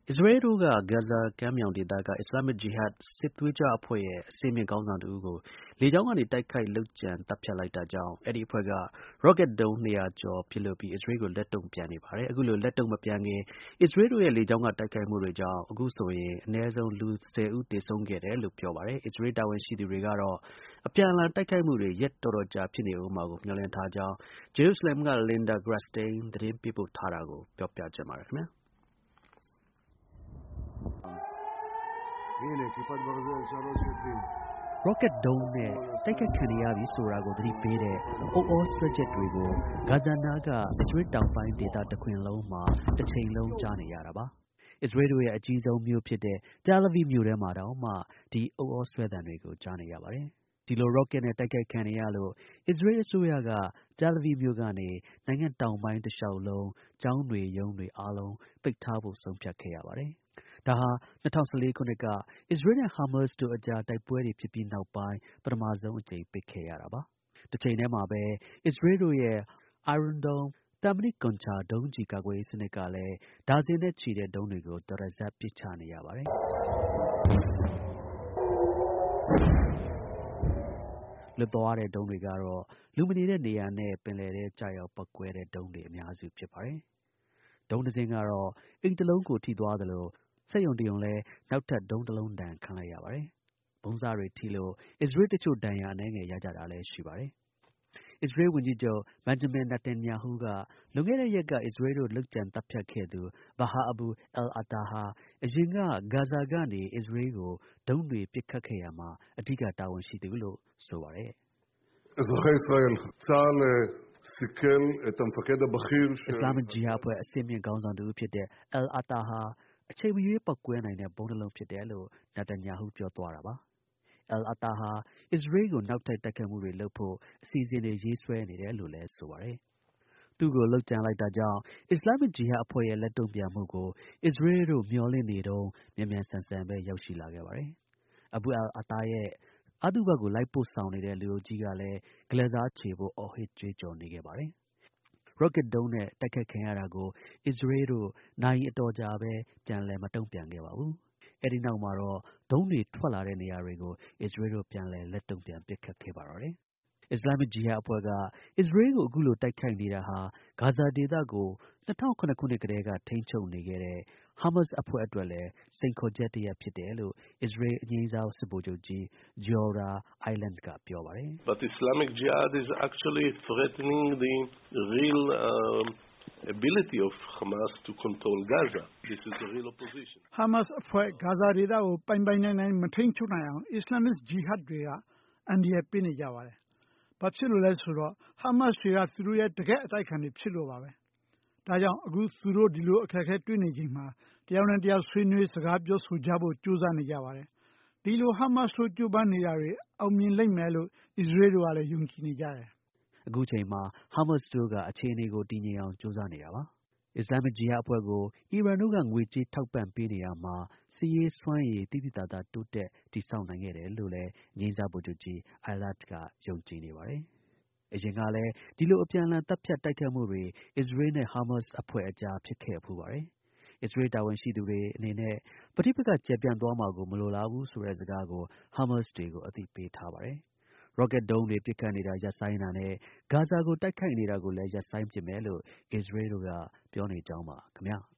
အစ္စရေးတို့က ဂါဇာကမ်းမြောင်ဒေသက အစ္စလာမစ်ဂျီဟတ်စစ်သွေးကြွအဖွဲ့ရဲ့အဆင့်မြင့်ခေါင်းဆောင်တစ်ဦးကို လေကြောင်းကနေ တိုက်ခိုက်လုပ်ကြံသတ်ဖြတ်လိုက်တာကြောင့် အဲဒီအဖွဲ့က ရော့ကက်ဒုံး 200 ကျော်ပစ်လွှတ်ပြီး အစ္စရေးကို လက်တုံ့ပြန်နေပါတယ်။ အခုလို လက်တုံ့မပြန်ခင် အစ္စရေးတို့ရဲ့လေကြောင်းကတိုက်ခိုက်မှုတွေကြောင့် အခုဆိုရင် အနည်းဆုံး လူ 10 ဦး သေဆုံးခဲ့တယ်လို့ ပြောပါတယ်။ အစ္စရေးတာဝန်ရှိသူတွေကတော့ အပြန်အလှန်တိုက်ခိုက်မှုတွေ ရက်တော်တော်ကြာဖြစ်နေဦးမှာကို မျှော်လင့်ထားကြောင်း ဂျေရုဆလင်က Linda Gradstein သတင်းပေးပို့ထားတာကို ပြောပြချင်ပါတယ်ခင်ဗျာ။ ရော့ကက်ဒုံးနဲ့ တိုက်ခိုက်ခံနေရပြီဆိုတာကို သတိပေးတဲ့ ဥသြဆွဲချက်တွေကို ဂါဇာနားက အစ္စရေးတောင်ပိုင်းဒေသတစ်ခွင်လုံးမှာ တစ်ချိန်လုံးကြားနေရတာပါ။ အစ္စရေးတို့ရဲ့အကြီးဆုံးမြို့ဖြစ်တဲ့ Tel Aviv မြို့ထဲမှာတောင်မှ ဒီ ဥသြဆွဲသံတွေကို ကြားနေရပါတယ်။ ဒီလို ရော့ကက်နဲ့တိုက်ခိုက်ခံနေရလို့ အစ္စရေးအစိုးရက Tel Aviv မြို့ကနေ နိုင်ငံတောင်ပိုင်းတစ်လျှောက်လုံး ကျောင်းတွေ ရုံးတွေအားလုံး ပိတ်ထားဖို့ ဆုံးဖြတ်ခဲ့ရပါတယ်။ ဒါဟာ ၂၀၁၄ ခုနှစ်က အစ္စရေးနဲ့ ဟားမတ်စ်တို့အကြား တိုက်ပွဲတွေဖြစ်ပြီးနောက်ပိုင်း ပထမဆုံးအကြိမ် ပိတ်ခဲ့ရတာပါ။ တစ်ချိန်တည်းမှာပဲ အစ္စရေးတို့ရဲ့ Iron Dome သံမဏိကွန်ချာ ဒုံးကျည်ကာကွယ်ရေးစနစ်ကလည်း ဒါဇင်နဲ့ချီတဲ့ ဒုံးတွေကို တရစပ် ပစ်ချနေရပါတယ်။ လွတ်သွားတဲ့ ဒုံးတွေကတော့ လူမနေတဲ့နေရာနဲ့ ပင်လယ်ထဲကျရောက်ပေါက်ကွဲတဲ့ ဒုံးတွေ အများစုဖြစ်ပါတယ်။ ဒုံးတစ်စင်းကတော့ အိမ်တစ်လုံးကို ထိသွားသလို စက်ရုံတစ်ရုံလည်း နောက်ထပ် ဒုံးတစ်လုံးဒဏ်ခံလိုက်ရပါတယ်။ ဗုံးစတွေထိလို့ အစ္စရေးတစ်ချို့ ဒဏ်ရာအနည်းငယ်ရကြတာလည်း ရှိပါတယ်။ အစ္စရေး ဝန်ကြီးချုပ် Benjamin Netanyahu က လွန်ခဲ့တဲ့ရက်က အစ္စရေးတို့ လုပ်ကြံသတ်ဖြတ်ခဲ့သူ Baha Abu al-Ata ဟာ အရင်က ဂါဇာကနေ အစ္စရေးကို ဒုံးတွေပစ်ခတ်ခဲ့ရာမှာ အဓိက တာဝန်ရှိသူလို့ ဆိုပါတယ်။အစ္စလာမစ်ဂျီဟတ်အဖွဲ့ အဆင့်မြင့်ခေါင်းဆောင်တစ်ဦးဖြစ်တဲ့ al-Ata ဟာ အချိန်မရွေးပေါက်ကွဲနိုင်တဲ့ ဗုံးတစ်လုံးဖြစ်တယ်လို့ Netanyahu ပြောသွားတာပါ။ al-Ata ဟာ အစ္စရေးကို နောက်ထပ်တိုက်ခိုက်မှုတွေလုပ်ဖို့ အစီအစဉ်တွေရေးဆွဲနေတယ်လို့လည်း ဆိုပါတယ်။ သူ့ကို လုပ်ကြံလိုက်တာကြောင့် အစ္စလာမစ်ဂျီဟတ်အဖွဲ့ရဲ့ လက်တုံ့ပြန်မှုကို အစ္စရေးတို့ မျှော်လင့်နေတုန်း မြန်မြန်ဆန်ဆန်ပဲ ရောက်ရှိလာခဲ့ပါတယ်။ Abu al-Ata ရဲ့ အသုဘကို လိုက်ပို့ဆောင်နေတဲ့ လူအုပ်ကြီးကလည်း ဂလက်စားချေဖို့ အော်ဟစ်ကြွေးကြော်နေခဲ့ပါတယ်။ ရော့ကက်ဒုံးနဲ့ တိုက်ခိုက်ခံရတာကို အစ္စရေးတို့ နာရီအတော်ကြာပဲ ပြန်လည် မတုံ့ပြန်ခဲ့ပါဘူး။ အဲဒီနောက်မှာတော့ ဒုံးတွေထွက်လာတဲ့နေရာတွေကို အစ္စရေးတို့ ပြန်လည် လက်တုံ့ပြန်ပစ်ခတ်ခဲ့ပါတော့တယ်။ အစ္စလာမစ်ဂျီဟတ်အဖွဲ့က အစ္စရေးကို အခုလို တိုက်ခိုက်နေတာဟာ ဂါဇာဒေသကို ၂၀၀၇ ခုနှစ်ကတည်းက ထိန်းချုပ်နေခဲ့တဲ့ ဟားမတ်စ်အဖွဲ့အတွက်လည်း စိန်ခေါ်ချက်တစ်ရပ်ဖြစ်တယ်လို့ အစ္စရေး အငြိမ်းစား စစ်ဗိုလ်ချုပ်ကြီး Giora Eiland က ပြောပါတယ်။ “ဟားမတ်စ်အဖွဲ့ ဂါဇာဒေသကို ပိုင်ပိုင်နိုင်နိုင် မထိန်းချုပ်နိုင်အောင် အစ္စလာမစ်ဂျီဟတ်တွေက အန္တရာယ်ပေးနေကြပါတယ်။ ဘာဖြစ်လို့လဲဆိုတော့ ဟားမတ်စ်တွေက သူတို့ရဲ့ တကယ့်အတိုက်အခံတွေဖြစ်လို့ပါပဲ။ ဒါကြောင့် အခု သူတို့ ဒီလိုအခက်အခဲတွေ့နေချိန်မှာ တစ်ယောက်နဲ့တစ်ယောက် ဆွေးနွေးစကားပြောဆိုကြဖို့ ကြိုးစားနေကြပါတယ်။ ဒီလို ဟားမတ်စ်တို့ ကြိုးပမ်းနေတာတွေ အောင်မြင်လိမ့်မယ်လို့ အစ္စရေးတို့ကလည်း ယုံကြည်နေကြတယ်။ ” အခုအချိန်မှာ ဟားမတ်စ်တို့က အခြေအနေကို တည်ငြိမ်အောင် ကြိုးစားနေတာပါ။ အစ္စလာမစ်ဂျီဟတ်အဖွဲ့ကို အီရန်တို့က ငွေကြေးထောက်ပံ့ပေးနေရာမှာ စစ်ရေးစွမ်းရည် သိသိသာသာ တိုးတက်တည်ဆောက်နိုင်ခဲ့တယ်လို့လည်း အငြိမ်းစား ဗိုလ်ချုပ်ကြီး Eiland က ယုံကြည်နေပါတယ်။ အရင်ကလည်း ဒီလို အပြန်အလှန် သတ်ဖြတ်တိုက်ခိုက်မှုတွေ အစ္စရေးနဲ့ ဟားမတ်စ်အဖွဲ့အကြား ဖြစ်ခဲ့ဖူးပါတယ်။ အစ္စရေး တာဝန်ရှိသူတွေအနေနဲ့ ပဋိပက္ခကျယ်ပြန့်သွားမှာကို မလိုလားဘူးဆိုတဲ့စကားကို ဟားမတ်စ်တွေကို အသိပေးထားပါတယ်။ ရော့ကက်ဒုံးတွေ ပစ်ခတ်နေတာ ရပ်ဆိုင်းတာနဲ့ ဂါဇာကို တိုက်ခိုက်နေတာကိုလည်း ရပ်ဆိုင်းပစ်မယ်လို့ အစ္စရေးတို့က ပြောနေကြောင်းပါ ခင်ဗျား။